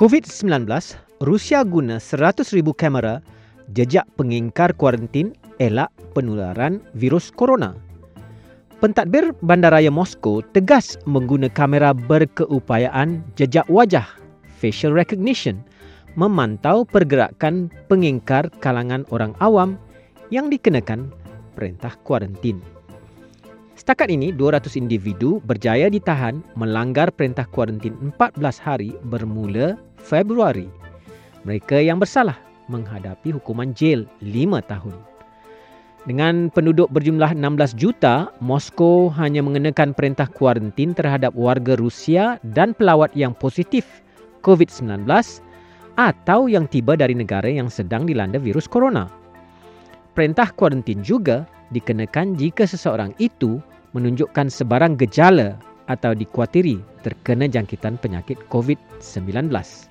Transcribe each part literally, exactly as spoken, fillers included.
covid sembilan belas, Rusia guna seratus ribu kamera jejak pengingkar kuarantin elak penularan virus corona. Pentadbir Bandaraya Moskow tegas mengguna kamera berkeupayaan jejak wajah facial recognition memantau pergerakan pengingkar kalangan orang awam yang dikenakan perintah kuarantin. Setakat ini, dua ratus individu berjaya ditahan melanggar perintah kuarantin empat belas hari bermula Februari. Mereka yang bersalah menghadapi hukuman jel lima tahun. Dengan penduduk berjumlah enam belas juta, Moskow hanya mengenakan perintah kuarantin terhadap warga Rusia dan pelawat yang positif covid sembilan belas atau yang tiba dari negara yang sedang dilanda virus corona. Perintah kuarantin juga dikenakan jika seseorang itu menunjukkan sebarang gejala atau dikuatiri terkena jangkitan penyakit covid sembilan belas.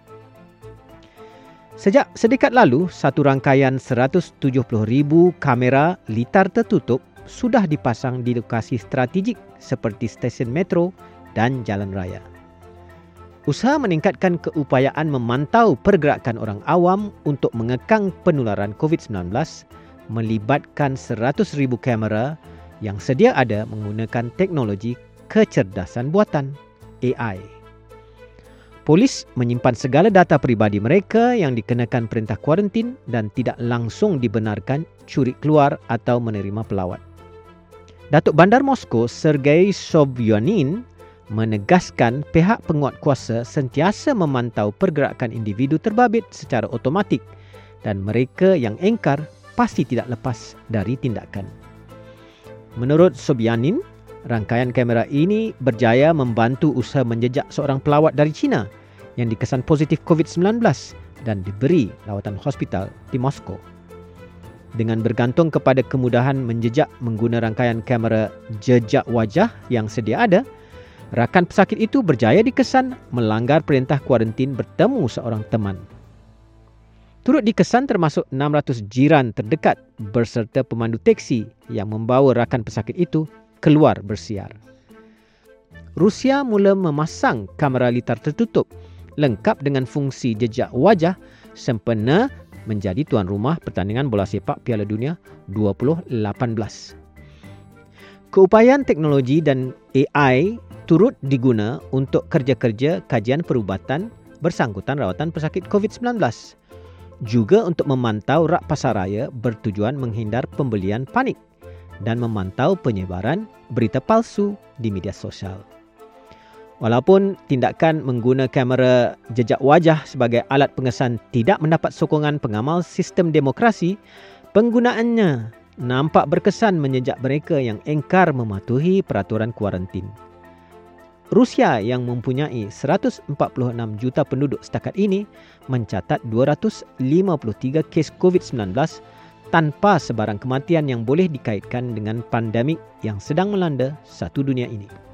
Sejak sedekat lalu, satu rangkaian seratus tujuh puluh ribu kamera litar tertutup sudah dipasang di lokasi strategik seperti stesen metro dan jalan raya. Usaha meningkatkan keupayaan memantau pergerakan orang awam untuk mengekang penularan covid sembilan belas melibatkan seratus ribu kamera yang sedia ada menggunakan teknologi kecerdasan buatan A I. Polis menyimpan segala data peribadi mereka yang dikenakan perintah kuarantin dan tidak langsung dibenarkan curi keluar atau menerima pelawat. Datuk Bandar Moskow Sergei Sobyanin menegaskan pihak penguatkuasa sentiasa memantau pergerakan individu terbabit secara automatik dan mereka yang engkar pasti tidak lepas dari tindakan. Menurut Sobyanin, rangkaian kamera ini berjaya membantu usaha menjejak seorang pelawat dari China yang dikesan positif covid sembilan belas dan diberi lawatan hospital di Moskow. Dengan bergantung kepada kemudahan menjejak menggunakan rangkaian kamera jejak wajah yang sedia ada, rakan pesakit itu berjaya dikesan melanggar perintah kuarantin bertemu seorang teman. Turut dikesan termasuk enam ratus jiran terdekat berserta pemandu teksi yang membawa rakan pesakit itu keluar bersiar. Rusia mula memasang kamera litar tertutup lengkap dengan fungsi jejak wajah sempena menjadi tuan rumah pertandingan bola sepak Piala Dunia dua ribu lapan belas. Keupayaan teknologi dan A I turut diguna untuk kerja-kerja kajian perubatan bersangkutan rawatan pesakit covid sembilan belas. Juga untuk memantau rak pasaraya bertujuan menghindar pembelian panik dan memantau penyebaran berita palsu di media sosial. Walaupun tindakan mengguna kamera jejak wajah sebagai alat pengesan tidak mendapat sokongan pengamal sistem demokrasi, penggunaannya nampak berkesan menjejak mereka yang engkar mematuhi peraturan kuarantin. Rusia yang mempunyai seratus empat puluh enam juta penduduk setakat ini mencatat dua ratus lima puluh tiga kes covid sembilan belas tanpa sebarang kematian yang boleh dikaitkan dengan pandemik yang sedang melanda satu dunia ini.